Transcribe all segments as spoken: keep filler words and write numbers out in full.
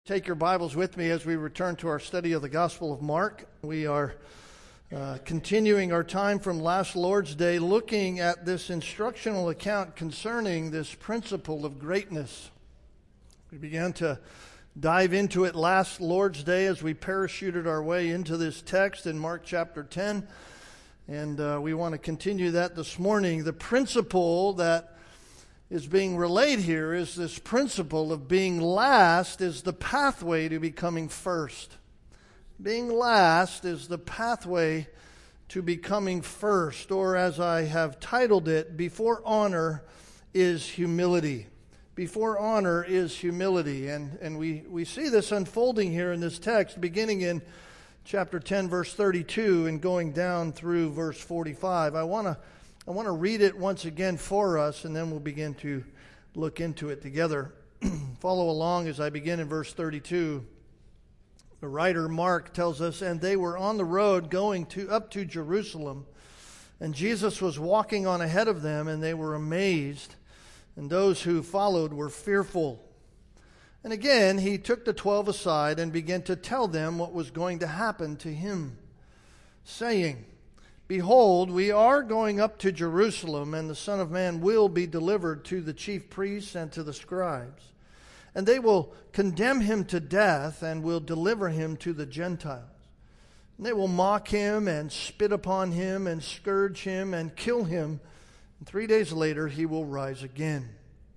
Take your Bibles with me as we return to our study of the Gospel of Mark. We are uh, continuing our time from last Lord's Day, looking at this instructional account concerning this principle of greatness. We began to dive into it last Lord's Day as we parachuted our way into this text in Mark chapter ten. And uh, we want to continue that this morning. The principle that is being relayed here is this principle of being last is the pathway to becoming first. Being last is the pathway to becoming first, or as I have titled it, before honor is humility. Before honor is humility. And, and we, we see this unfolding here in this text, beginning in chapter ten, verse thirty-two, and going down through verse forty-five. I want to I want to read it once again for us, and then we'll begin to look into it together. Follow along as I begin in verse thirty-two. The writer Mark tells us, "And they were on the road going to up to Jerusalem, and Jesus was walking on ahead of them, and they were amazed, and those who followed were fearful. And again he took the twelve aside and began to tell them what was going to happen to him, saying, 'Behold, we are going up to Jerusalem, and the Son of Man will be delivered to the chief priests and to the scribes. And they will condemn him to death and will deliver him to the Gentiles. And they will mock him and spit upon him and scourge him and kill him. And three days later he will rise again.'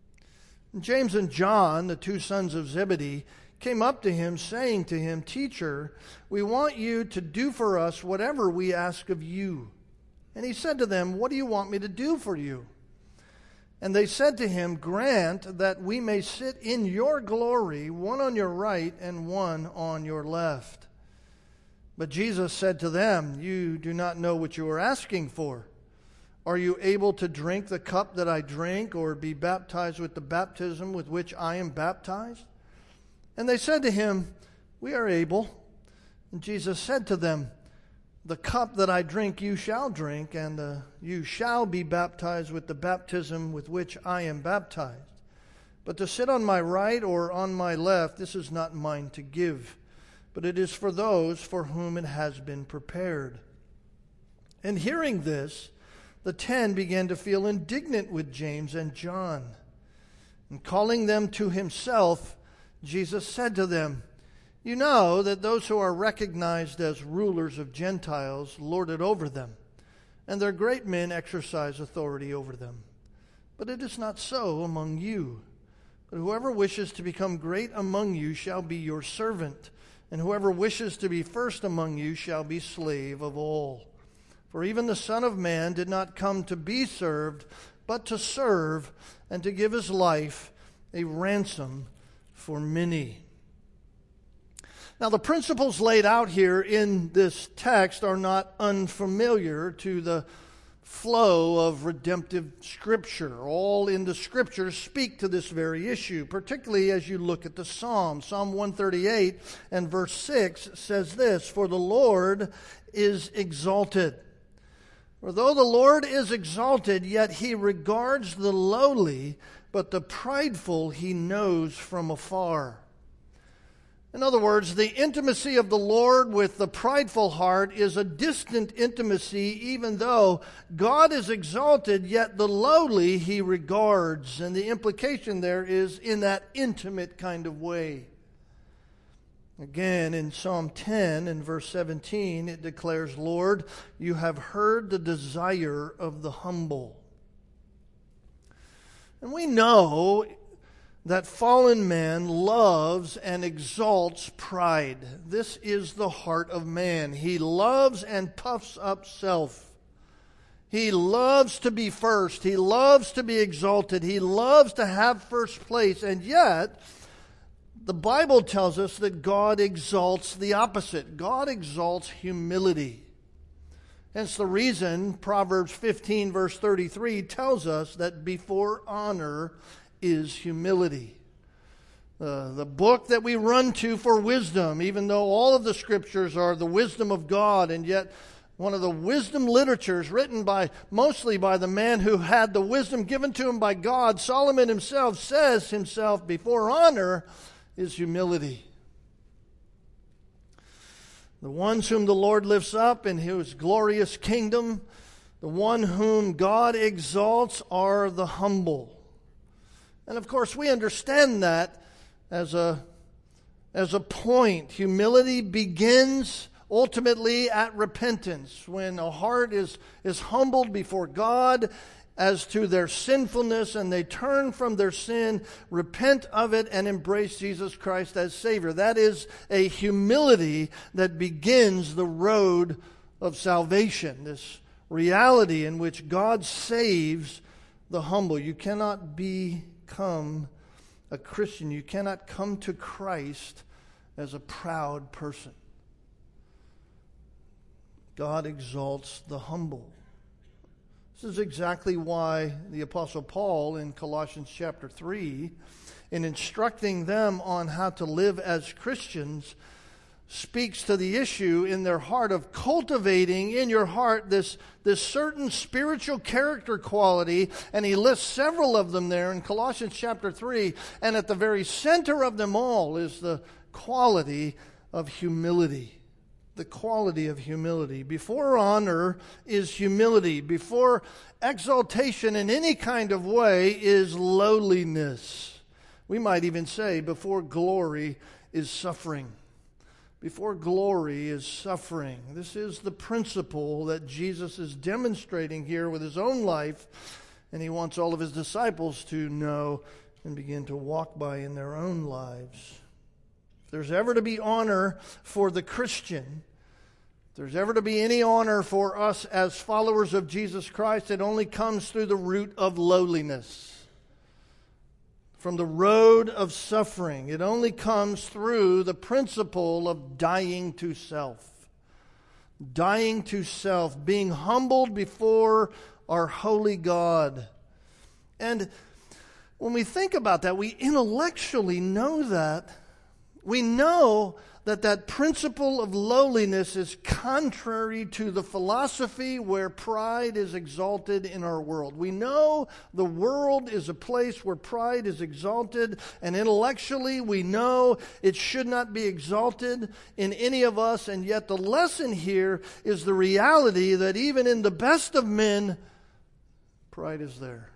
And James and John, the two sons of Zebedee, came up to him, saying to him, 'Teacher, we want you to do for us whatever we ask of you.' And he said to them, 'What do you want me to do for you?' And they said to him, 'Grant that we may sit in your glory, one on your right and one on your left.' But Jesus said to them, 'You do not know what you are asking for. Are you able to drink the cup that I drink, or be baptized with the baptism with which I am baptized?' And they said to him, 'We are able.' And Jesus said to them, 'The cup that I drink you shall drink, and uh, you shall be baptized with the baptism with which I am baptized. But to sit on my right or on my left, this is not mine to give, but it is for those for whom it has been prepared.' And hearing this, the ten began to feel indignant with James and John. And calling them to himself, Jesus said to them, 'You know that those who are recognized as rulers of Gentiles lord it over them, and their great men exercise authority over them. But it is not so among you. But whoever wishes to become great among you shall be your servant, and whoever wishes to be first among you shall be slave of all. For even the Son of Man did not come to be served, but to serve, and to give his life a ransom for many.'" Now, the principles laid out here in this text are not unfamiliar to the flow of redemptive Scripture. All in the Scriptures speak to this very issue, particularly as you look at the Psalms. Psalm one thirty-eight and verse six says this, "For the Lord is exalted. For though the Lord is exalted, yet he regards the lowly, but the prideful he knows from afar." In other words, the intimacy of the Lord with the prideful heart is a distant intimacy, even though God is exalted, yet the lowly he regards. And the implication there is in that intimate kind of way. Again, in Psalm ten and verse seventeen, it declares, "Lord, you have heard the desire of the humble." And we know that fallen man loves and exalts pride. This is the heart of man. He loves and puffs up self. He loves to be first. He loves to be exalted. He loves to have first place. And yet, the Bible tells us that God exalts the opposite. God exalts humility. Hence the reason Proverbs fifteen verse thirty-three tells us that before honor is humility. Uh, the book that we run to for wisdom, even though all of the Scriptures are the wisdom of God, and yet one of the wisdom literatures written by mostly by the man who had the wisdom given to him by God, Solomon himself says himself, before honor is humility. The ones whom the Lord lifts up in His glorious kingdom, the one whom God exalts, are the humble. And of course, we understand that as a, as a point. Humility begins ultimately at repentance, when a heart is, is humbled before God as to their sinfulness, and they turn from their sin, repent of it, and embrace Jesus Christ as Savior. That is a humility that begins the road of salvation, this reality in which God saves the humble. You cannot become a Christian, you cannot come to Christ as a proud person. God exalts the humble. This is exactly why the Apostle Paul in Colossians chapter three, in instructing them on how to live as Christians, speaks to the issue in their heart of cultivating in your heart this, this certain spiritual character quality, and he lists several of them there in Colossians chapter three, and at the very center of them all is the quality of humility. The quality of humility. Before honor is humility. Before exaltation in any kind of way is lowliness. We might even say before glory is suffering. Before glory is suffering. This is the principle that Jesus is demonstrating here with His own life, and He wants all of His disciples to know and begin to walk by in their own lives. If there's ever to be honor for the Christian, if there's ever to be any honor for us as followers of Jesus Christ, it only comes through the root of lowliness. From the road of suffering. It only comes through the principle of dying to self. Dying to self. Being humbled before our holy God. And when we think about that, we intellectually know that. We know that that principle of lowliness is contrary to the philosophy where pride is exalted in our world. We know the world is a place where pride is exalted, and intellectually we know it should not be exalted in any of us, and yet the lesson here is the reality that even in the best of men, pride is there.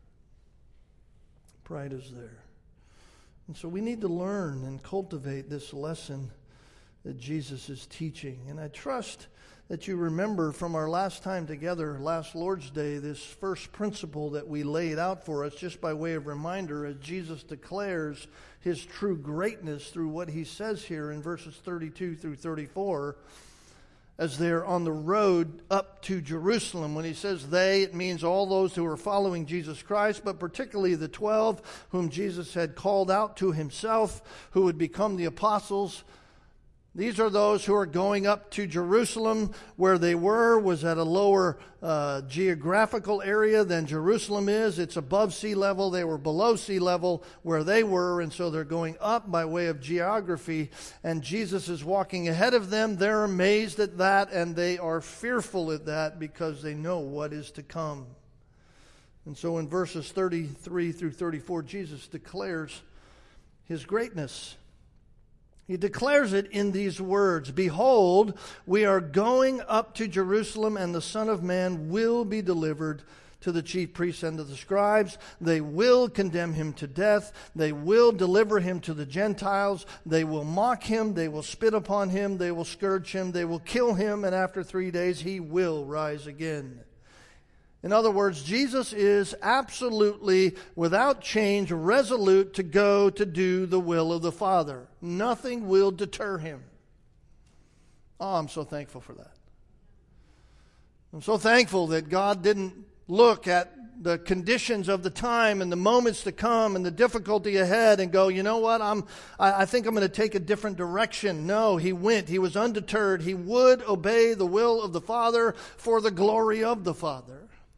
Pride is there. And so we need to learn and cultivate this lesson that Jesus is teaching. And I trust that you remember from our last time together, last Lord's Day, this first principle that we laid out for us, just by way of reminder, as Jesus declares His true greatness through what He says here in verses thirty-two through thirty-four, as they're on the road up to Jerusalem. When He says they, it means all those who are following Jesus Christ, but particularly the twelve whom Jesus had called out to Himself, who would become the apostles. These are those who are going up to Jerusalem. Where they were was at a lower uh, geographical area than Jerusalem is. It's above sea level. They were below sea level where they were, and so they're going up by way of geography. And Jesus is walking ahead of them. They're amazed at that, and they are fearful at that because they know what is to come. And so in verses thirty-three through thirty-four, Jesus declares His greatness. He declares it in these words, "Behold, we are going up to Jerusalem, and the Son of Man will be delivered to the chief priests and to the scribes. They will condemn Him to death. They will deliver Him to the Gentiles. They will mock Him. They will spit upon Him. They will scourge Him. They will kill Him, and after three days He will rise again." In other words, Jesus is absolutely, without change, resolute to go to do the will of the Father. Nothing will deter Him. Oh, I'm so thankful for that. I'm so thankful that God didn't look at the conditions of the time and the moments to come and the difficulty ahead and go, you know what, I'm, I, I think I'm going to take a different direction. No, He went. He was undeterred. He would obey the will of the Father for the glory of the Father.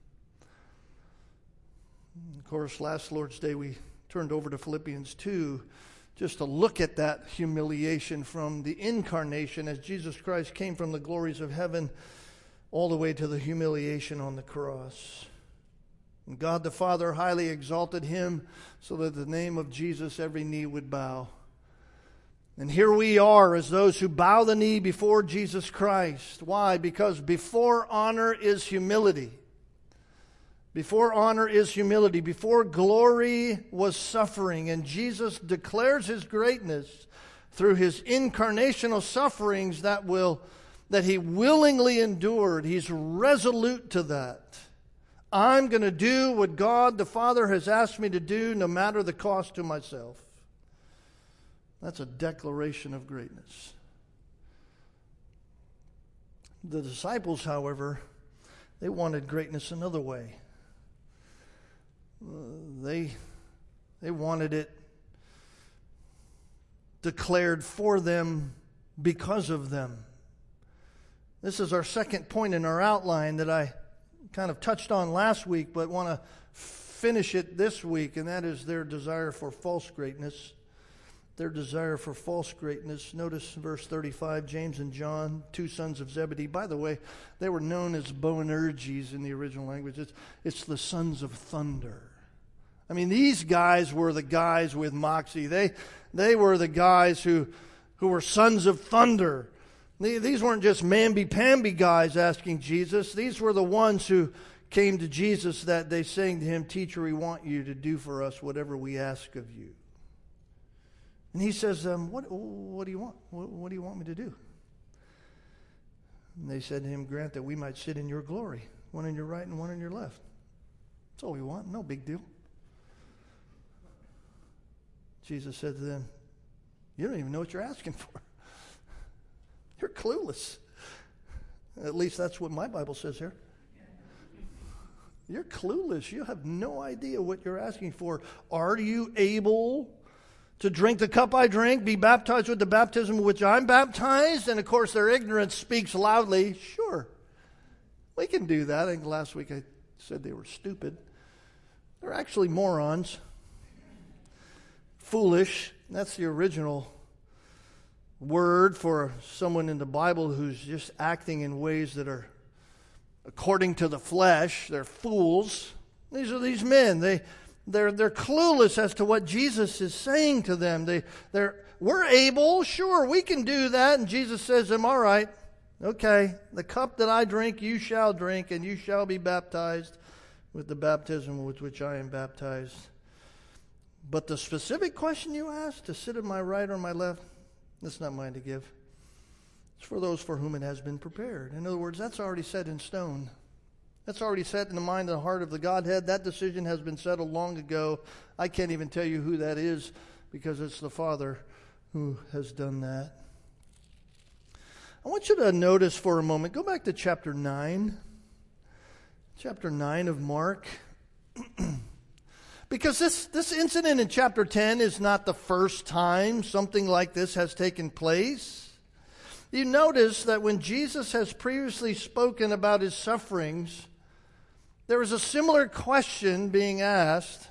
Of course, last Lord's Day we turned over to Philippians two just to look at that humiliation from the incarnation as Jesus Christ came from the glories of heaven all the way to the humiliation on the cross. And God the Father highly exalted Him so that the name of Jesus every knee would bow. And here we are as those who bow the knee before Jesus Christ. Why? Because before honor is humility. Before honor is humility. Before glory was suffering. And Jesus declares His greatness through His incarnational sufferings that will, that He willingly endured. He's resolute to that. I'm going to do what God the Father has asked me to do, no matter the cost to myself. That's a declaration of greatness. The disciples, however, they wanted greatness another way. Uh, they, they wanted it declared for them because of them. This is our second point in our outline that I kind of touched on last week, but want to finish it this week, and that is their desire for false greatness. Their desire for false greatness. Notice verse thirty-five, James and John, two sons of Zebedee. By the way, they were known as Boanerges in the original language. It's, it's the sons of thunder. I mean, these guys were the guys with moxie. They, they were the guys who, who were sons of thunder. These weren't just mamby-pamby guys asking Jesus. These were the ones who came to Jesus that day saying to Him, "Teacher, we want you to do for us whatever we ask of you." And He says, um, what, what do you want? What, what do you want me to do? And they said to Him, "Grant that we might sit in your glory, one on your right and one on your left." That's all we want. No big deal. Jesus said to them, "You don't even know what you're asking for. You're clueless." At least that's what my Bible says here. You're clueless. You have no idea what you're asking for. Are you able to drink the cup I drink, be baptized with the baptism with which I'm baptized? And of course their ignorance speaks loudly. Sure, we can do that. I think last week I said they were stupid. They're actually morons. Foolish. That's the original word for someone in the Bible who's just acting in ways that are according to the flesh. They're fools. These are these men. They They're, they're clueless as to what Jesus is saying to them. They, they're, we're able, sure, we can do that. And Jesus says to them, "All right, okay, the cup that I drink, you shall drink, and you shall be baptized with the baptism with which I am baptized. But the specific question you asked, to sit at my right or my left, that's not mine to give. It's for those for whom it has been prepared." In other words, that's already set in stone. That's already set in the mind and the heart of the Godhead. That decision has been settled long ago. I can't even tell you who that is because it's the Father who has done that. I want you to notice for a moment, go back to chapter nine. Chapter nine of Mark. Because this, this incident in chapter ten is not the first time something like this has taken place. You notice that when Jesus has previously spoken about His sufferings, there was a similar question being asked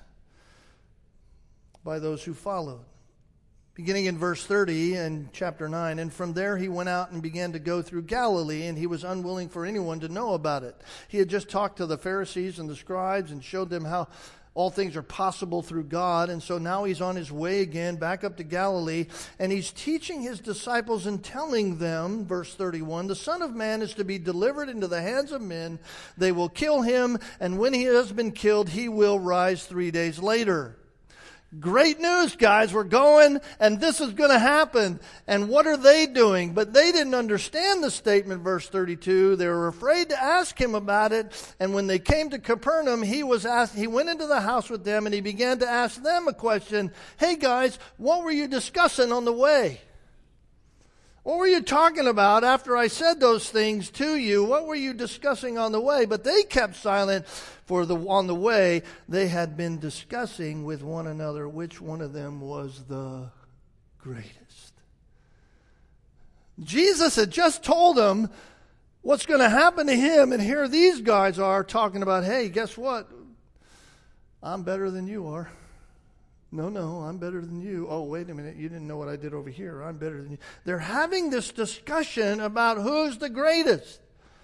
by those who followed. Beginning in verse thirty in chapter nine, "And from there He went out and began to go through Galilee, and He was unwilling for anyone to know about it." He had just talked to the Pharisees and the scribes and showed them how all things are possible through God. And so now He's on His way again back up to Galilee, and He's teaching His disciples and telling them, verse thirty-one, "The Son of Man is to be delivered into the hands of men. They will kill Him, and when He has been killed, He will rise three days later." Great news, guys. We're going, and this is going to happen. And what are they doing? But they didn't understand the statement, verse thirty-two. They were afraid to ask Him about it. And when they came to Capernaum, he was asked, he went into the house with them, and He began to ask them a question. "Hey, guys, what were you discussing on the way? What were you talking about after I said those things to you? What were you discussing on the way?" But they kept silent, for the, on the way they had been discussing with one another which one of them was the greatest. Jesus had just told them what's going to happen to Him, and here these guys are talking about, "Hey, guess what? I'm better than you are." No, no, I'm better than you. Oh, wait a minute, you didn't know what I did over here. I'm better than you. They're having this discussion about who's the greatest.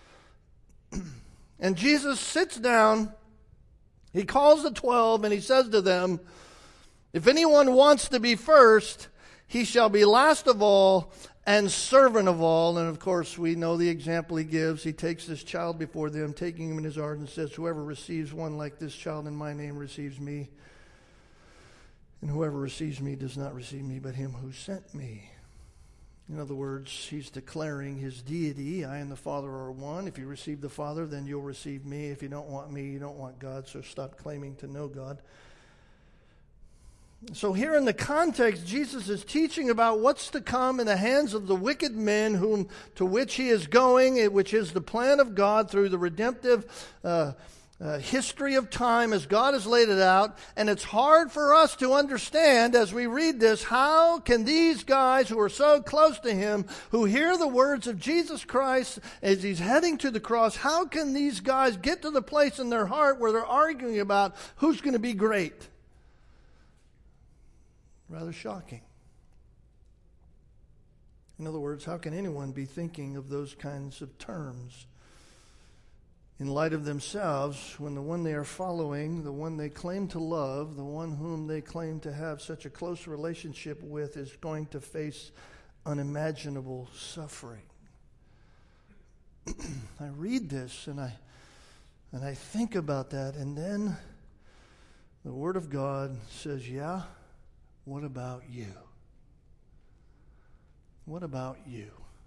And Jesus sits down, He calls the twelve, and He says to them, "If anyone wants to be first, he shall be last of all and servant of all. And of course, we know the example he gives. He takes this child before them, taking him in his arms, and says, whoever receives one like this child in my name receives me. And whoever receives me does not receive me, but him who sent me. In other words, he's declaring his deity. I and the Father are one. If you receive the Father, then you'll receive me. If you don't want me, you don't want God, so stop claiming to know God. So here in the context, Jesus is teaching about what's to come in the hands of the wicked men whom to which he is going, which is the plan of God through the redemptive uh, uh, history of time as God has laid it out. And it's hard for us to understand as we read this, how can these guys who are so close to him, who hear the words of Jesus Christ as he's heading to the cross, how can these guys get to the place in their heart where they're arguing about who's going to be great? Rather shocking. In other words, how can anyone be thinking of those kinds of terms in light of themselves when the one they are following, the one they claim to love, the one whom they claim to have such a close relationship with is going to face unimaginable suffering? I read this and I and I think about that, and then the Word of God says, yeah, what about you? What about you?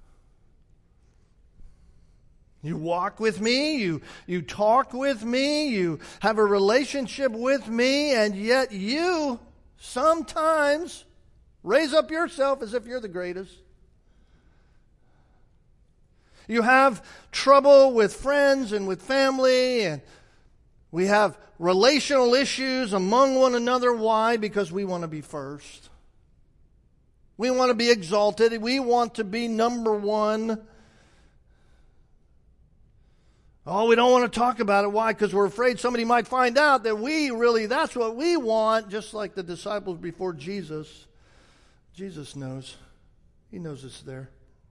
You walk with me, you, you talk with me, you have a relationship with me, and yet you sometimes raise up yourself as if you're the greatest. You have trouble with friends and with family, and we have relational issues among one another. Why? Because we want to be first. We want to be exalted. We want to be number one. Oh, we don't want to talk about it. Why? Because we're afraid somebody might find out that we really, that's what we want, just like the disciples before Jesus. Jesus knows. He knows it's there.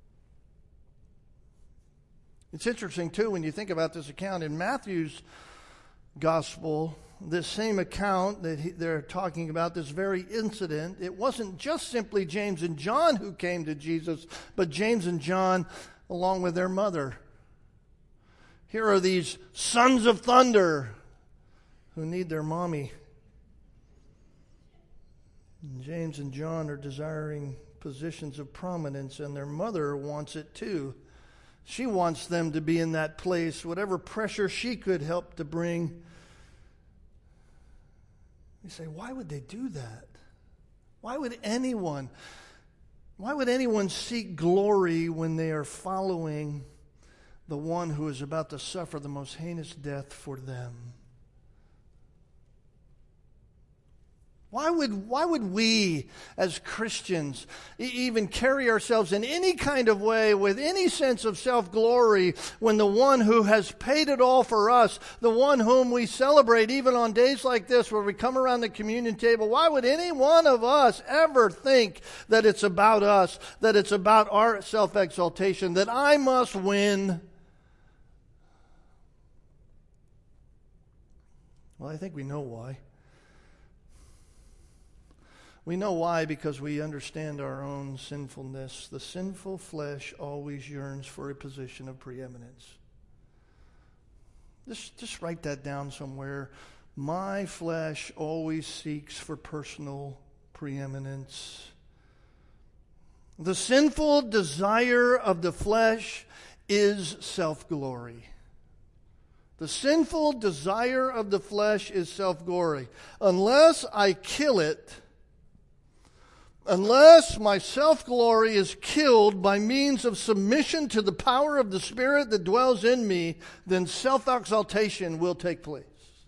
It's interesting, too, when you think about this account in Matthew's Gospel, this same account that he, they're talking about, this very incident, it wasn't just simply James and John who came to Jesus, but James and John along with their mother. Here are these sons of thunder who need their mommy. And James and John are desiring positions of prominence, and their mother wants it too. She wants them to be in that place, whatever pressure she could help to bring. You say, why would they do that? Why would anyone, why would anyone seek glory when they are following the one who is about to suffer the most heinous death for them? Why would, why would we as Christians e- even carry ourselves in any kind of way with any sense of self-glory when the one who has paid it all for us, the one whom we celebrate even on days like this where we come around the communion table, why would any one of us ever think that it's about us, that it's about our self-exaltation, that I must win? Well, I think we know why. We know why because we understand our own sinfulness. The sinful flesh always yearns for a position of preeminence. Just, just write that down somewhere. My flesh always seeks for personal preeminence. The sinful desire of the flesh is self-glory. The sinful desire of the flesh is self-glory. Unless I kill it, unless my self-glory is killed by means of submission to the power of the Spirit that dwells in me, then self-exaltation will take place.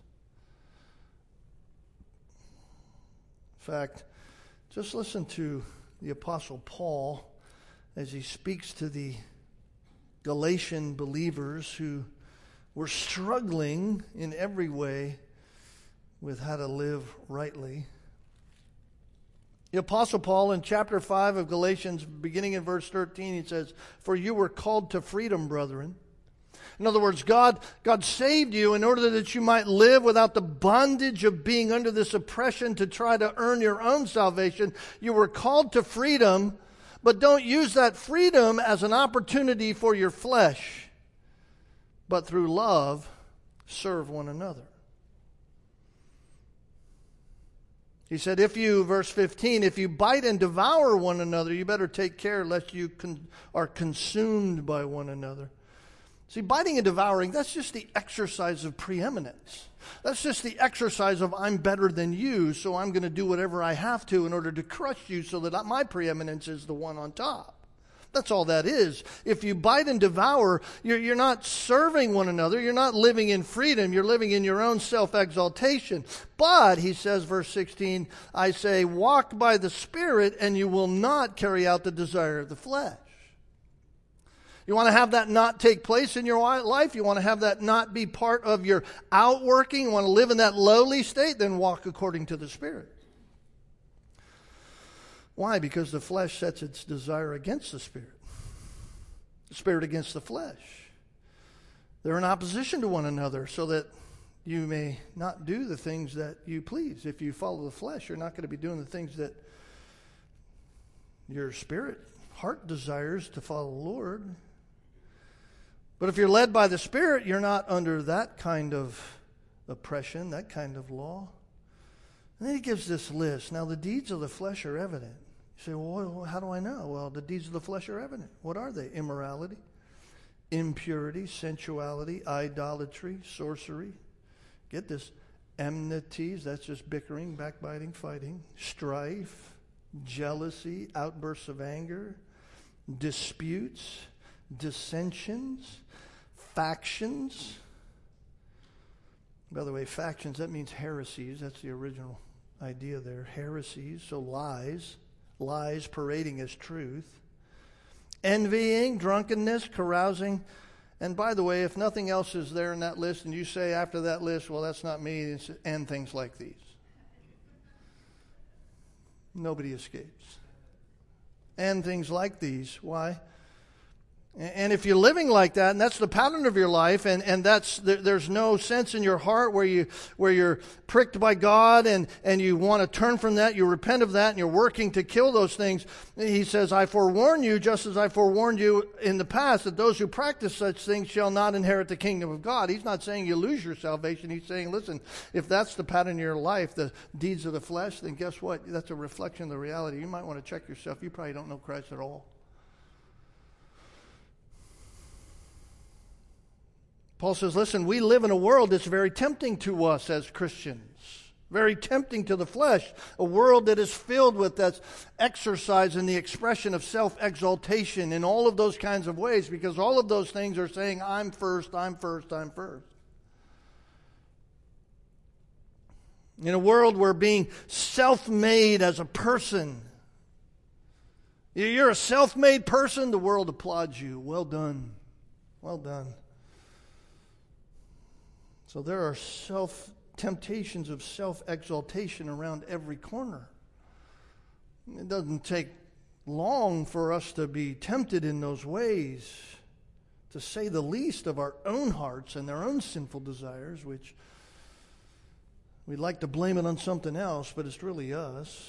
In fact, just listen to the Apostle Paul as he speaks to the Galatian believers who were struggling in every way with how to live rightly. The Apostle Paul in chapter five of Galatians, beginning in verse thirteen, he says, "For you were called to freedom, brethren. In other words, God, God saved you in order that you might live without the bondage of being under this oppression to try to earn your own salvation. You were called to freedom, but don't use that freedom as an opportunity for your flesh, but through love, serve one another. He said, if you, verse fifteen, if you bite and devour one another, you better take care lest you con- are consumed by one another. See, biting and devouring, that's just the exercise of preeminence. That's just the exercise of I'm better than you, so I'm going to do whatever I have to in order to crush you so that my preeminence is the one on top. That's all that is. If you bite and devour, you're, you're not serving one another. You're not living in freedom. You're living in your own self-exaltation. But, he says, verse sixteen, I say, walk by the Spirit and you will not carry out the desire of the flesh. You want to have that not take place in your life? You want to have that not be part of your outworking? You want to live in that lowly state? Then walk according to the Spirit. Why? Because the flesh sets its desire against the Spirit. The Spirit against the flesh. They're in opposition to one another so that you may not do the things that you please. If you follow the flesh, you're not going to be doing the things that your spirit, heart desires to follow the Lord. But if you're led by the Spirit, you're not under that kind of oppression, that kind of law. And then he gives this list. Now, the deeds of the flesh are evident. You say, well, how do I know? Well, the deeds of the flesh are evident. What are they? Immorality, impurity, sensuality, idolatry, sorcery. Get this. Enmities, that's just bickering, backbiting, fighting. Strife, jealousy, outbursts of anger, disputes, dissensions, factions. By the way, factions, that means heresies. That's the original idea there. Heresies, so lies. Lies parading as truth. Envying, drunkenness, carousing. And by the way, if nothing else is there in that list, and you say after that list, well, that's not me, it's, and things like these. Nobody escapes. And things like these. Why? And if you're living like that, and that's the pattern of your life, and, and that's there's no sense in your heart where you where you're pricked by God, and, and you want to turn from that, you repent of that, and you're working to kill those things. He says, I forewarn you, just as I forewarned you in the past, that those who practice such things shall not inherit the kingdom of God. He's not saying you lose your salvation. He's saying, listen, if that's the pattern of your life, the deeds of the flesh, then guess what? That's a reflection of the reality. You might want to check yourself. You probably don't know Christ at all. Paul says, listen, we live in a world that's very tempting to us as Christians. Very tempting to the flesh. A world that is filled with that exercise and the expression of self-exaltation in all of those kinds of ways, because all of those things are saying, I'm first, I'm first, I'm first. In a world where being self-made as a person, you're a self-made person, the world applauds you. Well done. Well done. So there are self temptations of self-exaltation around every corner. It doesn't take long for us to be tempted in those ways, to say the least of our own hearts and their own sinful desires, which we'd like to blame it on something else, but it's really us.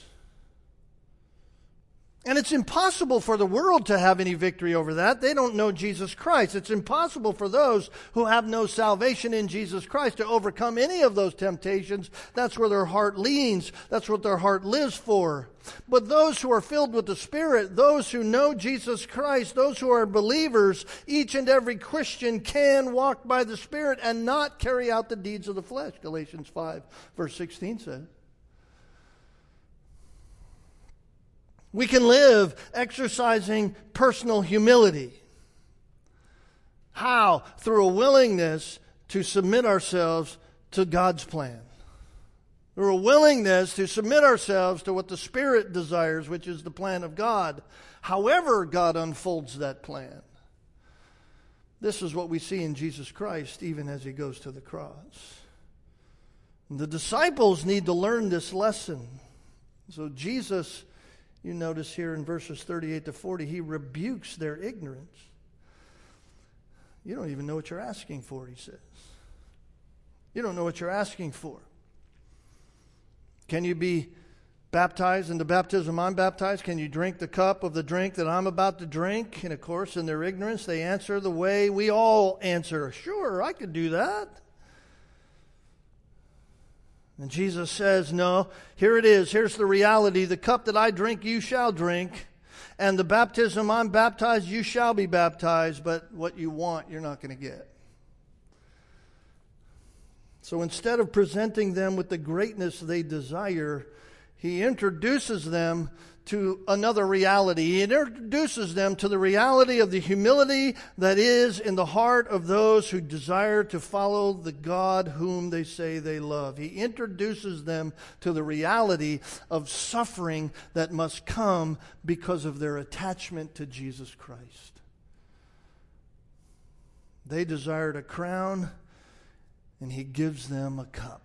And it's impossible for the world to have any victory over that. They don't know Jesus Christ. It's impossible for those who have no salvation in Jesus Christ to overcome any of those temptations. That's where their heart leans. That's what their heart lives for. But those who are filled with the Spirit, those who know Jesus Christ, those who are believers, each and every Christian can walk by the Spirit and not carry out the deeds of the flesh, Galatians five, verse sixteen says. We can live exercising personal humility. How? Through a willingness to submit ourselves to God's plan. Through a willingness to submit ourselves to what the Spirit desires, which is the plan of God. However God unfolds that plan. This is what we see in Jesus Christ, even as He goes to the cross. The disciples need to learn this lesson. So Jesus, you notice here in verses thirty-eight to forty, He rebukes their ignorance. You don't even know what you're asking for, he says. You don't know what you're asking for. Can you be baptized in the baptism I'm baptized? Can you drink the cup of the drink that I'm about to drink? And of course, in their ignorance, they answer the way we all answer. Sure, I could do that. And Jesus says, no, here it is. Here's the reality. The cup that I drink, you shall drink. And the baptism I'm baptized, you shall be baptized. But what you want, you're not going to get. So instead of presenting them with the greatness they desire, he introduces them to another reality. He introduces them to the reality of the humility that is in the heart of those who desire to follow the God whom they say they love. He introduces them to the reality of suffering that must come because of their attachment to Jesus Christ. They desired a crown, and he gives them a cup.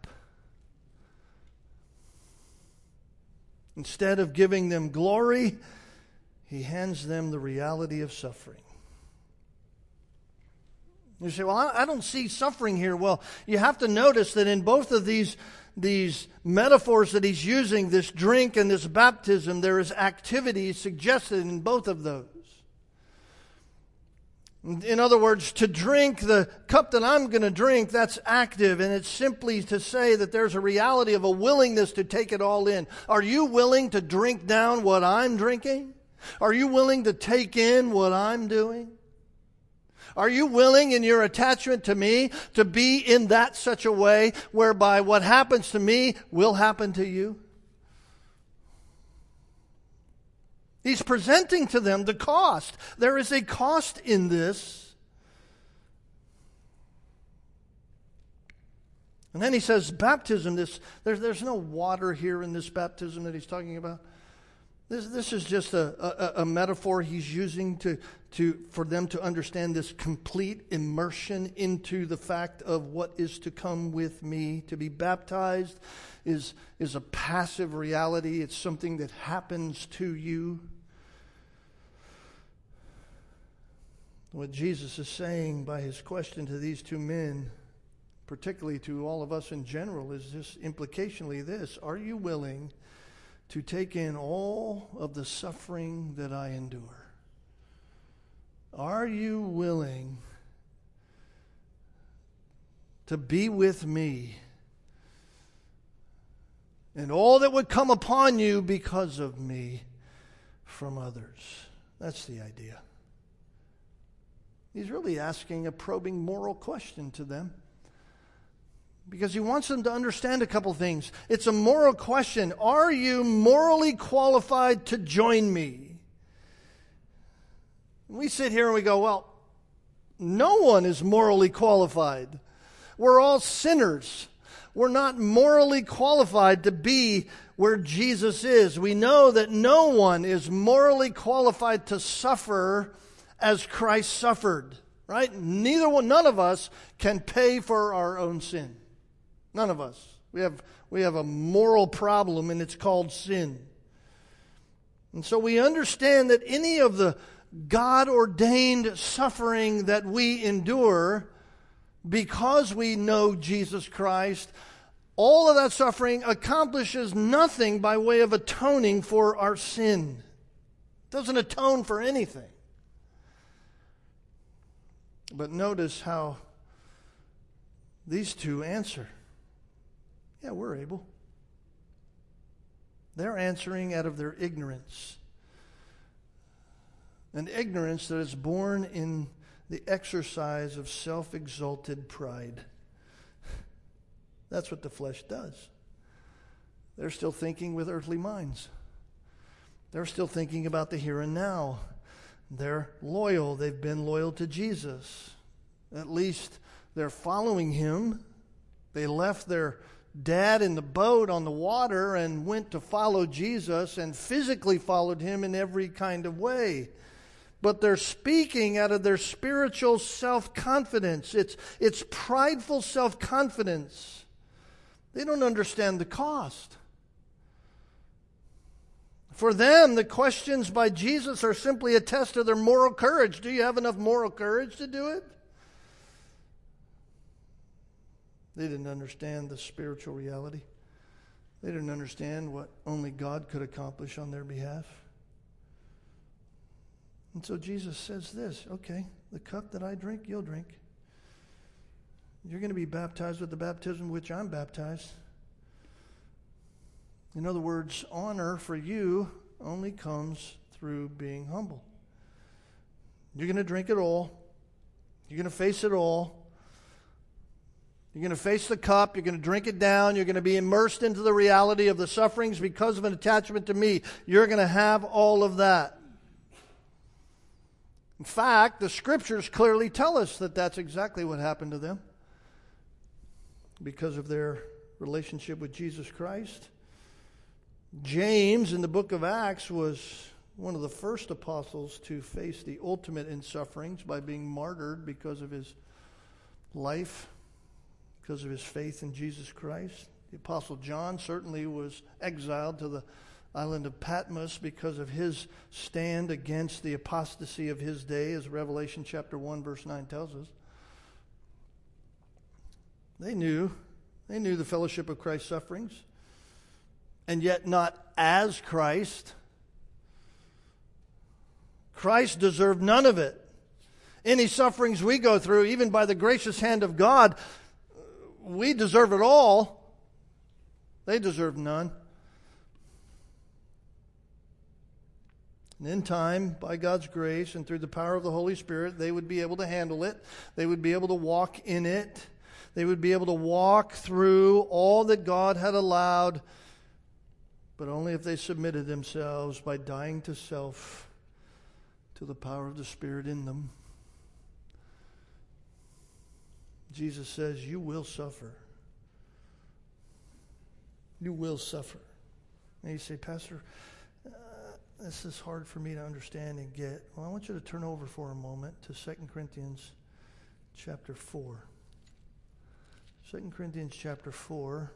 Instead of giving them glory, he hands them the reality of suffering. You say, well, I don't see suffering here. Well, you have to notice that in both of these, these metaphors that he's using, this drink and this baptism, there is activity suggested in both of those. In other words, to drink the cup that I'm going to drink, that's active, and it's simply to say that there's a reality of a willingness to take it all in. Are you willing to drink down what I'm drinking? Are you willing to take in what I'm doing? Are you willing in your attachment to me to be in that such a way whereby what happens to me will happen to you? He's presenting to them the cost. There is a cost in this. And then he says, baptism, this there's, there's no water here in this baptism that he's talking about. This, this is just a, a, a metaphor he's using to, to, for them to understand this complete immersion into the fact of what is to come with me. To be baptized is, is a passive reality. It's something that happens to you. What Jesus is saying by his question to these two men, particularly to all of us in general, is just implicationally this: are you willing to take in all of the suffering that I endure? Are you willing to be with me and all that would come upon you because of me from others? That's the idea. He's really asking a probing moral question to them, because he wants them to understand a couple things. It's a moral question. Are you morally qualified to join me? We sit here and we go, well, no one is morally qualified. We're all sinners. We're not morally qualified to be where Jesus is. We know that no one is morally qualified to suffer as Christ suffered, right? Neither one, none of us can pay for our own sin. None of us. We have, we have a moral problem, and it's called sin. And so we understand that any of the God-ordained suffering that we endure, because we know Jesus Christ, all of that suffering accomplishes nothing by way of atoning for our sin. It doesn't atone for anything. But notice how these two answer. Yeah, we're able. They're answering out of their ignorance. An ignorance that is born in the exercise of self-exalted pride. That's what the flesh does. They're still thinking with earthly minds. They're still thinking about the here and now. They're loyal. They've been loyal to Jesus. At least they're following him. They left their dad in the boat on the water and went to follow Jesus and physically followed him in every kind of way. But they're speaking out of their spiritual self-confidence. It's, it's prideful self-confidence. They don't understand the cost. For them, the questions by Jesus are simply a test of their moral courage. Do you have enough moral courage to do it? They didn't understand the spiritual reality. They didn't understand what only God could accomplish on their behalf. And so Jesus says this, okay, the cup that I drink, you'll drink. You're going to be baptized with the baptism which I'm baptized. In other words, honor for you only comes through being humble. You're going to drink it all. You're going to face it all. You're going to face the cup. You're going to drink it down. You're going to be immersed into the reality of the sufferings because of an attachment to me. You're going to have all of that. In fact, the Scriptures clearly tell us that that's exactly what happened to them because of their relationship with Jesus Christ. James in the book of Acts was one of the first apostles to face the ultimate in sufferings by being martyred because of his life, because of his faith in Jesus Christ. The apostle John certainly was exiled to the island of Patmos because of his stand against the apostasy of his day, as Revelation chapter one verse nine tells us. They knew, they knew the fellowship of Christ's sufferings, and yet not as Christ. Christ deserved none of it. Any sufferings we go through, even by the gracious hand of God, we deserve it all. They deserve none. And in time, by God's grace and through the power of the Holy Spirit, they would be able to handle it. They would be able to walk in it. They would be able to walk through all that God had allowed, but only if they submitted themselves by dying to self, to the power of the Spirit in them. Jesus says, you will suffer. You will suffer. And you say, Pastor, uh, this is hard for me to understand and get. Well, I want you to turn over for a moment to Second Corinthians chapter four. Second Corinthians chapter four.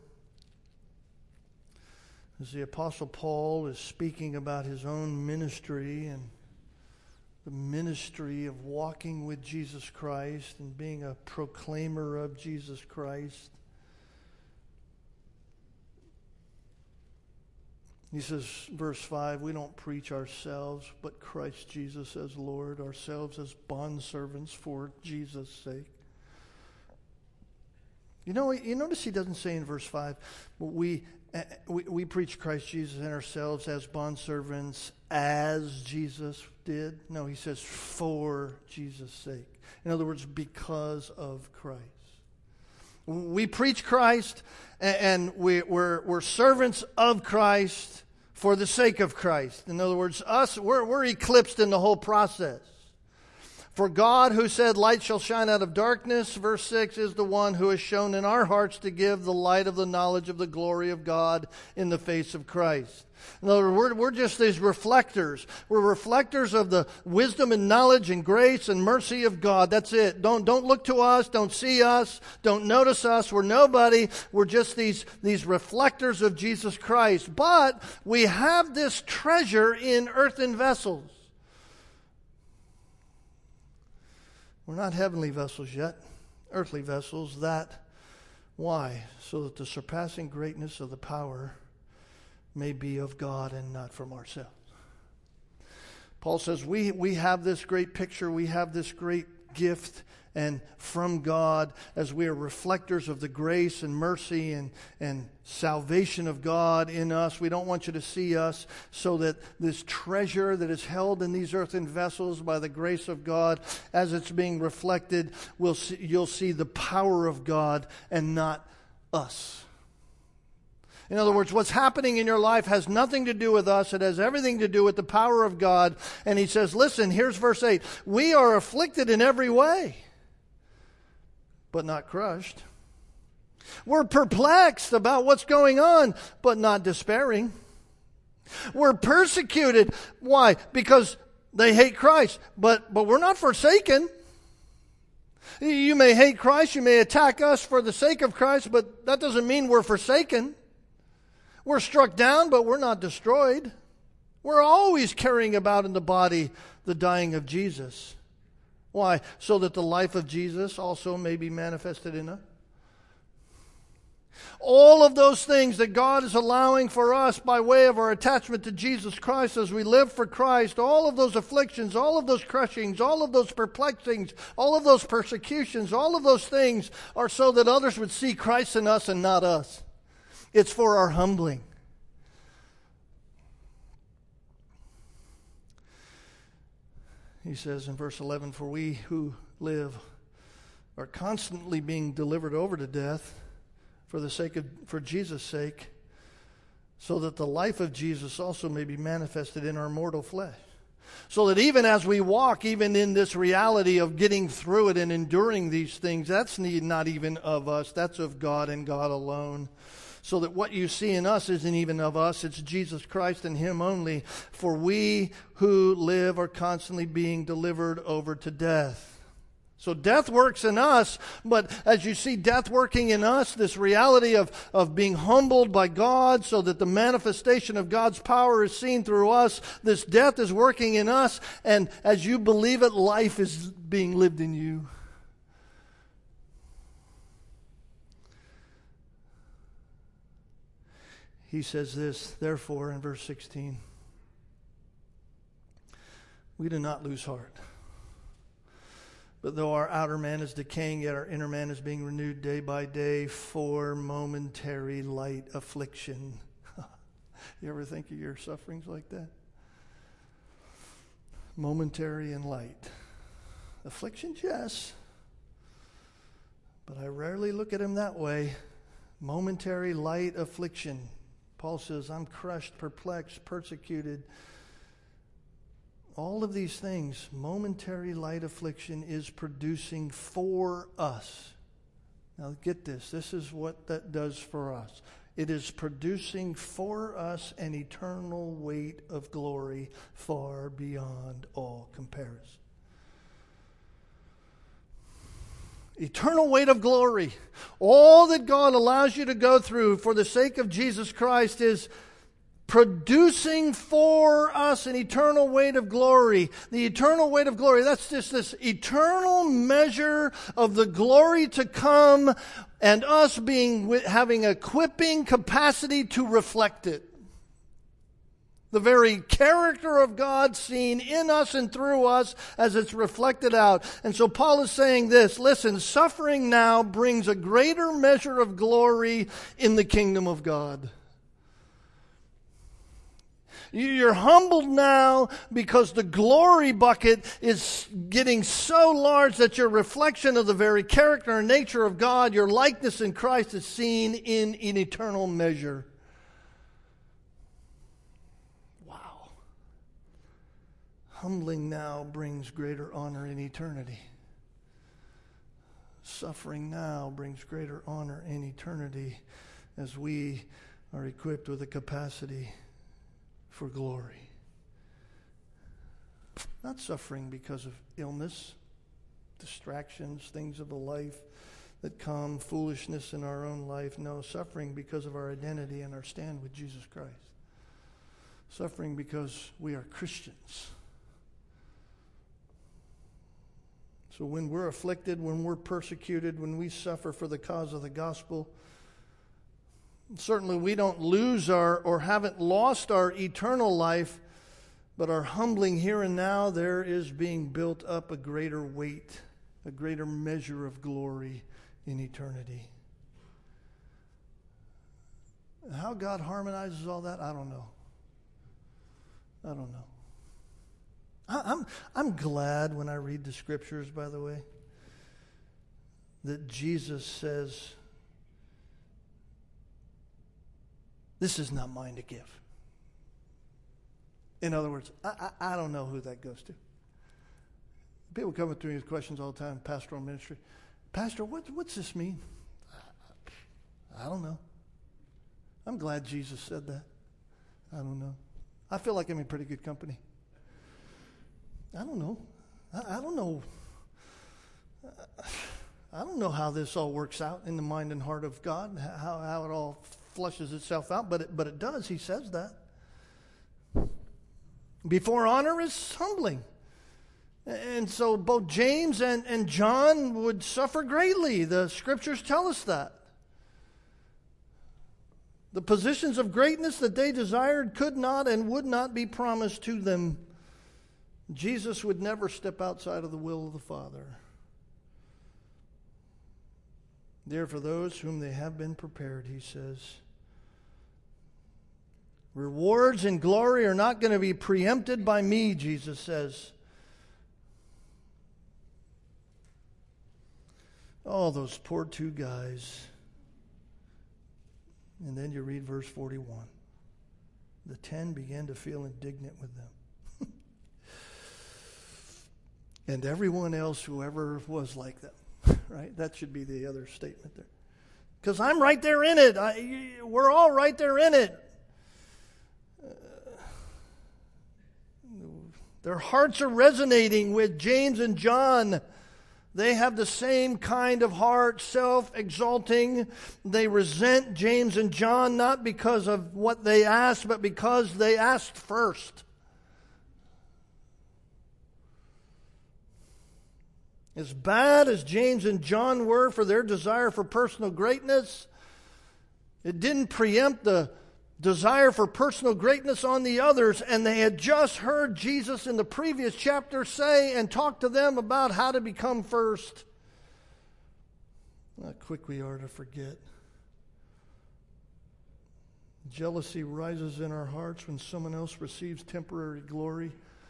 As the Apostle Paul is speaking about his own ministry and the ministry of walking with Jesus Christ and being a proclaimer of Jesus Christ. He says, verse five, we don't preach ourselves, but Christ Jesus as Lord, ourselves as bondservants for Jesus' sake. You know, you notice he doesn't say in verse five, we, we, we preach Christ Jesus and ourselves as bondservants as Jesus did. No, he says for Jesus' sake. In other words, because of Christ. We preach Christ and we, we're, we're servants of Christ for the sake of Christ. In other words, us, we're, we're eclipsed in the whole process. For God, who said, light shall shine out of darkness, verse six, is the one who has shown in our hearts to give the light of the knowledge of the glory of God in the face of Christ. In other words, we're, we're just these reflectors. We're reflectors of the wisdom and knowledge and grace and mercy of God. That's it. Don't, don't look to us. Don't see us. Don't notice us. We're nobody. We're just these, these reflectors of Jesus Christ. But we have this treasure in earthen vessels. We're not heavenly vessels yet, earthly vessels. That, why? So that the surpassing greatness of the power may be of God and not from ourselves. Paul says we, we have this great picture, we have this great gift and from God as we are reflectors of the grace and mercy and, and salvation of God in us. We don't want you to see us so that this treasure that is held in these earthen vessels by the grace of God, as it's being reflected, we'll see, you'll see the power of God and not us. In other words, what's happening in your life has nothing to do with us. It has everything to do with the power of God. And he says, listen, here's verse eight. We are afflicted in every way, but not crushed. We're perplexed about what's going on, but not despairing. We're persecuted. Why? Because they hate Christ. But, but we're not forsaken. You may hate Christ. You may attack us for the sake of Christ, but that doesn't mean we're forsaken. We're struck down, but we're not destroyed. We're always carrying about in the body the dying of Jesus. Why? So that the life of Jesus also may be manifested in us. All of those things that God is allowing for us by way of our attachment to Jesus Christ as we live for Christ, all of those afflictions, all of those crushings, all of those perplexings, all of those persecutions, all of those things are so that others would see Christ in us and not us. It's for our humbling. He says in verse eleven, "For we who live are constantly being delivered over to death for the sake of, for Jesus' sake, so that the life of Jesus also may be manifested in our mortal flesh." So that even as we walk, even in this reality of getting through it and enduring these things, that's not even of us, that's of God and God alone. So that what you see in us isn't even of us, it's Jesus Christ and Him only. For we who live are constantly being delivered over to death. So death works in us, but as you see death working in us, this reality of, of being humbled by God so that the manifestation of God's power is seen through us, this death is working in us, and as you believe it, life is being lived in you. He says this, therefore, in verse sixteen, "We do not lose heart. But though our outer man is decaying, yet our inner man is being renewed day by day for momentary light affliction." You ever think of your sufferings like that? Momentary and light. Afflictions, yes. But I rarely look at him that way. Momentary light affliction. Paul says, I'm crushed, perplexed, persecuted. All of these things, momentary light affliction is producing for us. Now get this, this is what that does for us. It is producing for us an eternal weight of glory far beyond all comparison. Eternal weight of glory. All that God allows you to go through for the sake of Jesus Christ is producing for us an eternal weight of glory. The eternal weight of glory, that's just this eternal measure of the glory to come and us being having equipping capacity to reflect it. The very character of God seen in us and through us as it's reflected out. And so Paul is saying this, listen, suffering now brings a greater measure of glory in the kingdom of God. You're humbled now because the glory bucket is getting so large that your reflection of the very character and nature of God, your likeness in Christ, is seen in an eternal measure. Wow. Humbling now brings greater honor in eternity. Suffering now brings greater honor in eternity as we are equipped with a capacity for glory. Not suffering because of illness, distractions, things of the life that come, foolishness in our own life. No, suffering because of our identity and our stand with Jesus Christ. Suffering because we are Christians. So when we're afflicted, when we're persecuted, when we suffer for the cause of the gospel, certainly we don't lose our or haven't lost our eternal life, but our humbling here and now, there is being built up a greater weight, a greater measure of glory in eternity. How God harmonizes all that, I don't know. I don't know. I, I'm, I'm glad when I read the scriptures, by the way, that Jesus says, this is not mine to give. In other words, I, I, I don't know who that goes to. People come up to me with questions all the time, pastoral ministry. Pastor, what, what's this mean? I, I don't know. I'm glad Jesus said that. I don't know. I feel like I'm in pretty good company. I don't know. I, I don't know. I don't know how this all works out in the mind and heart of God, how, how it all flushes itself out, but it, but it does. He says that. Before honor is humbling. And so both James and, and John would suffer greatly. The scriptures tell us that. The positions of greatness that they desired could not and would not be promised to them. Jesus would never step outside of the will of the Father. There for those whom they have been prepared, he says. Rewards and glory are not going to be preempted by me, Jesus says. Oh, those poor two guys. And then you read verse forty-one. The ten began to feel indignant with them. And everyone else, whoever was like them. Right? That should be the other statement there. Because I'm right there in it. I, we're all right there in it. Uh, their hearts are resonating with James and John. They have the same kind of heart, self-exalting. They resent James and John not because of what they asked, but because they asked first. As bad as James and John were for their desire for personal greatness, it didn't preempt the desire for personal greatness on the others. And they had just heard Jesus in the previous chapter say and talk to them about how to become first. How quick we are to forget. Jealousy rises in our hearts when someone else receives temporary glory.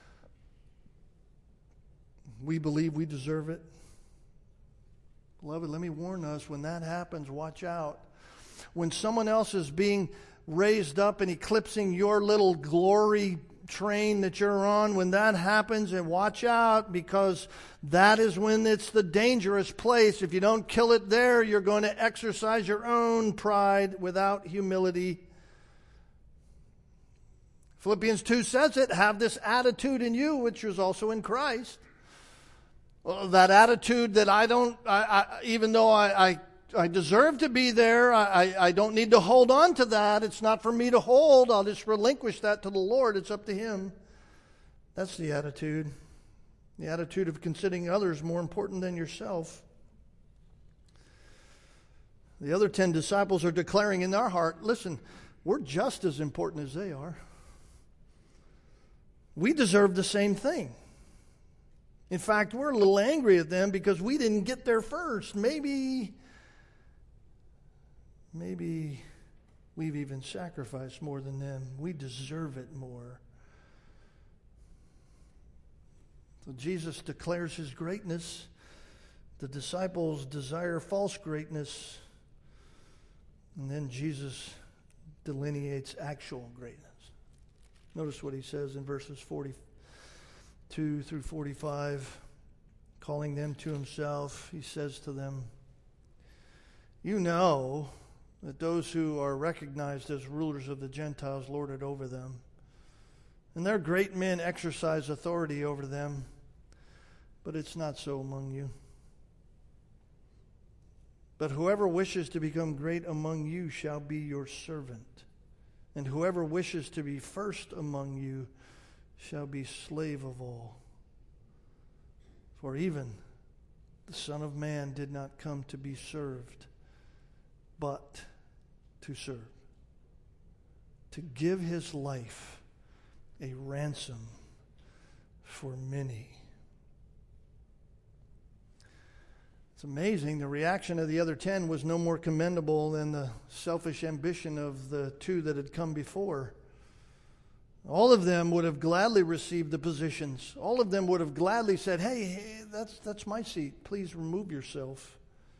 We believe we deserve it. Beloved, let me warn us, when that happens, watch out. When someone else is being raised up and eclipsing your little glory train that you're on, when that happens, and watch out, because that is when it's the dangerous place. If you don't kill it there, you're going to exercise your own pride without humility. Philippians two says it, have this attitude in you, which is also in Christ. Well, that attitude that I don't, I, I, even though I, I, I deserve to be there, I, I don't need to hold on to that. It's not for me to hold. I'll just relinquish that to the Lord. It's up to Him. That's the attitude. The attitude of considering others more important than yourself. The other ten disciples are declaring in their heart, listen, we're just as important as they are. We deserve the same thing. In fact, we're a little angry at them because we didn't get there first. Maybe, maybe we've even sacrificed more than them. We deserve it more. So Jesus declares His greatness. The disciples desire false greatness. And then Jesus delineates actual greatness. Notice what He says in verses forty-two through forty-five. Calling them to Himself, He says to them, you know that those who are recognized as rulers of the Gentiles lord it over them, and their great men exercise authority over them, but it's not so among you. But whoever wishes to become great among you shall be your servant, and whoever wishes to be first among you shall be slave of all. For even the Son of Man did not come to be served, but to serve, to give His life a ransom for many. It's amazing. The reaction of the other ten was no more commendable than the selfish ambition of the two that had come before. All of them would have gladly received the positions. All of them would have gladly said, hey, hey that's, that's my seat. Please remove yourself.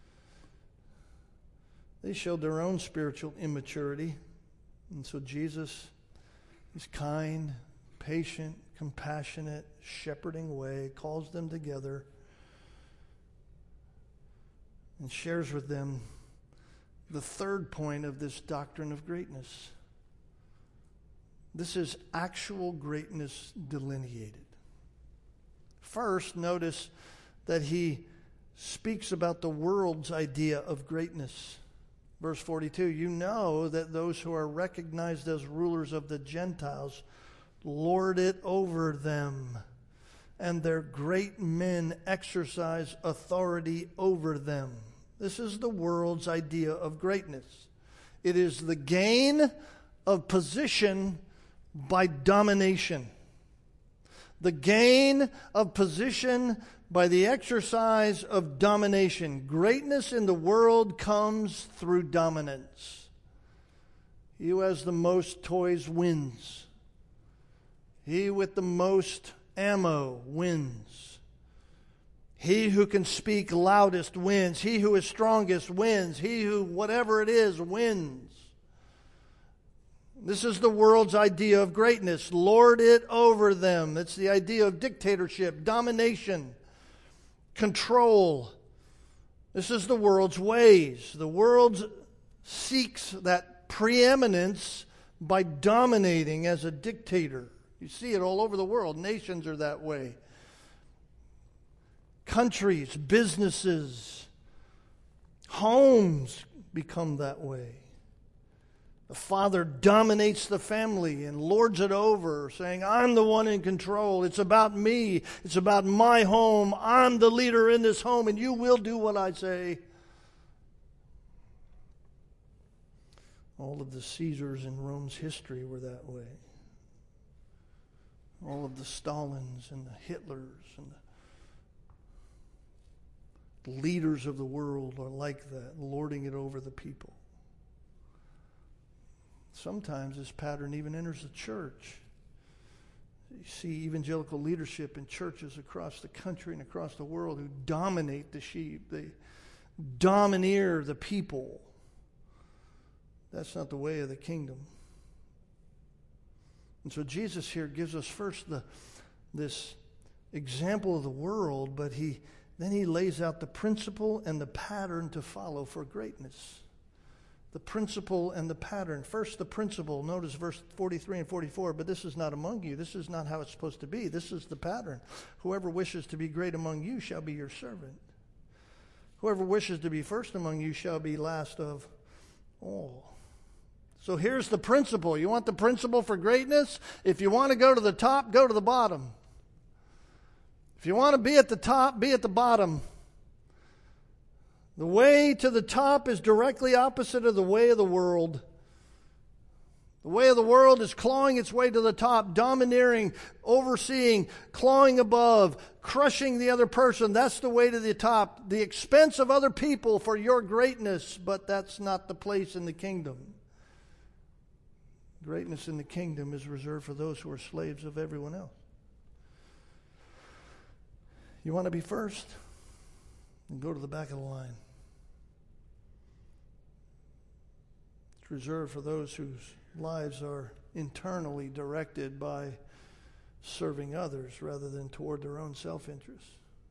They showed their own spiritual immaturity. And so Jesus is kind, patient, compassionate, shepherding way, calls them together and shares with them the third point of this doctrine of greatness. This is actual greatness delineated. First, notice that He speaks about the world's idea of greatness. Verse forty-two, you know that those who are recognized as rulers of the Gentiles lord it over them, and their great men exercise authority over them. This is the world's idea of greatness. It is the gain of position by domination. The gain of position by the exercise of domination. Greatness in the world comes through dominance. He who has the most toys wins. He with the most ammo wins. He who can speak loudest wins. He who is strongest wins. He who, whatever it is, wins. This is the world's idea of greatness. Lord it over them. It's the idea of dictatorship, domination, control. This is the world's ways. The world seeks that preeminence by dominating as a dictator. You see it all over the world. Nations are that way. Countries, businesses, homes become that way. The father dominates the family and lords it over, saying, I'm the one in control. It's about me. It's about my home. I'm the leader in this home, and you will do what I say. All of the Caesars in Rome's history were that way. All of the Stalins and the Hitlers and the leaders of the world are like that, lording it over the people. Sometimes this pattern even enters the church. You see evangelical leadership in churches across the country and across the world who dominate the sheep. They domineer the people. That's not the way of the kingdom. And so Jesus here gives us first the this example of the world, but he then he lays out the principle and the pattern to follow for greatness. The principle and the pattern. First, the principle. Notice verse forty-three and forty-four. But this is not among you. This is not how it's supposed to be. This is the pattern. Whoever wishes to be great among you shall be your servant. Whoever wishes to be first among you shall be last of all. So here's the principle. You want the principle for greatness? If you want to go to the top, go to the bottom. If you want to be at the top, be at the bottom. The way to the top is directly opposite of the way of the world. The way of the world is clawing its way to the top, domineering, overseeing, clawing above, crushing the other person. That's the way to the top. The expense of other people for your greatness, but that's not the place in the kingdom. Greatness in the kingdom is reserved for those who are slaves of everyone else. You want to be first? Then go to the back of the line. It's reserved for those whose lives are internally directed by serving others rather than toward their own self-interest.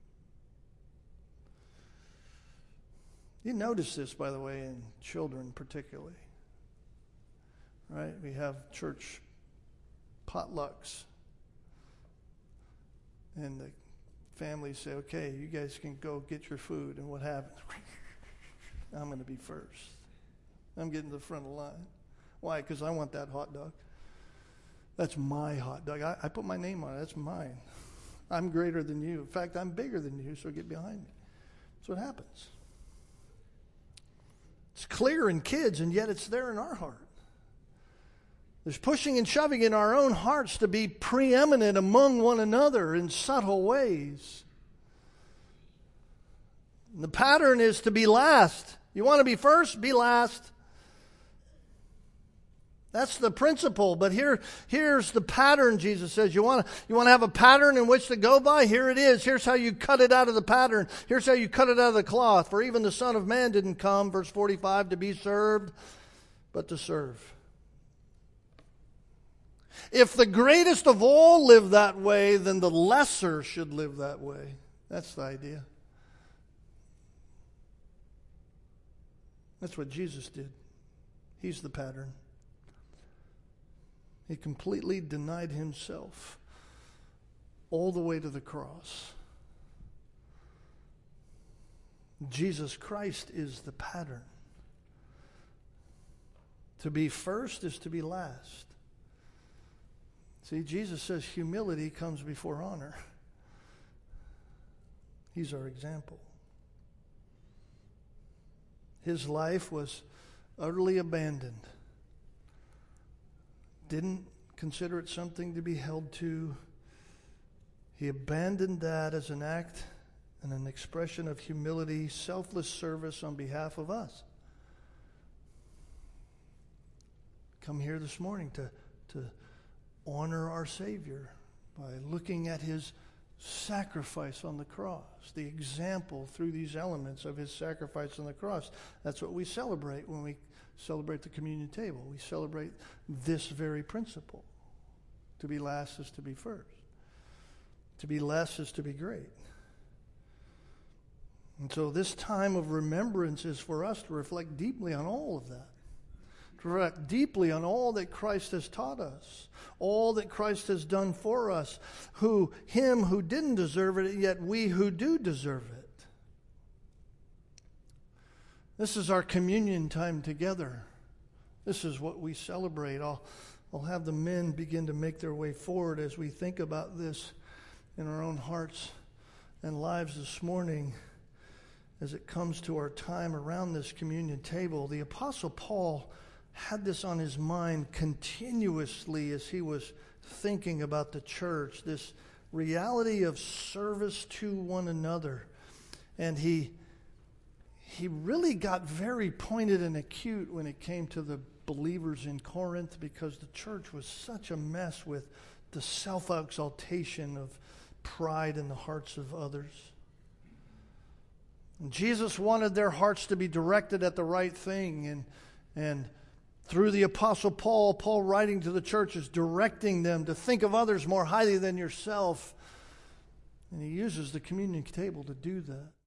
You notice this, by the way, in children particularly. Right? We have church potlucks. And the families say, okay, you guys can go get your food. And what happens? I'm going to be first. I'm getting to the front of the line. Why? Because I want that hot dog. That's my hot dog. I, I put my name on it. That's mine. I'm greater than you. In fact, I'm bigger than you, so get behind me. That's what happens. It's clear in kids, and yet it's there in our heart. There's pushing and shoving in our own hearts to be preeminent among one another in subtle ways. And the pattern is to be last. You want to be first? Be last. That's the principle. But here, here's the pattern, Jesus says. You want to, you want to have a pattern in which to go by? Here it is. Here's how you cut it out of the pattern. Here's how you cut it out of the cloth. For even the Son of Man didn't come, verse forty-five, to be served, but to serve. If the greatest of all live that way, then the lesser should live that way. That's the idea. That's what Jesus did. He's the pattern. He completely denied himself all the way to the cross. Jesus Christ is the pattern. To be first is to be last. See, Jesus says humility comes before honor. He's our example. His life was utterly abandoned. Didn't consider it something to be held to. He abandoned that as an act and an expression of humility, selfless service on behalf of us. Come here this morning to, to honor our Savior by looking at his sacrifice on the cross, the example through these elements of his sacrifice on the cross. That's what we celebrate when we celebrate the communion table. We celebrate this very principle. To be last is to be first. To be less is to be great. And so this time of remembrance is for us to reflect deeply on all of that. To reflect deeply on all that Christ has taught us, all that Christ has done for us, who him who didn't deserve it, yet we who do deserve it. This is our communion time together. This is what we celebrate. I'll, I'll have the men begin to make their way forward as we think about this in our own hearts and lives this morning as it comes to our time around this communion table. The Apostle Paul had this on his mind continuously as he was thinking about the church, this reality of service to one another. And he he really got very pointed and acute when it came to the believers in Corinth, because the church was such a mess with the self-exaltation of pride in the hearts of others. And Jesus wanted their hearts to be directed at the right thing, and and through the Apostle Paul, Paul writing to the churches, directing them to think of others more highly than yourself. And he uses the communion table to do that.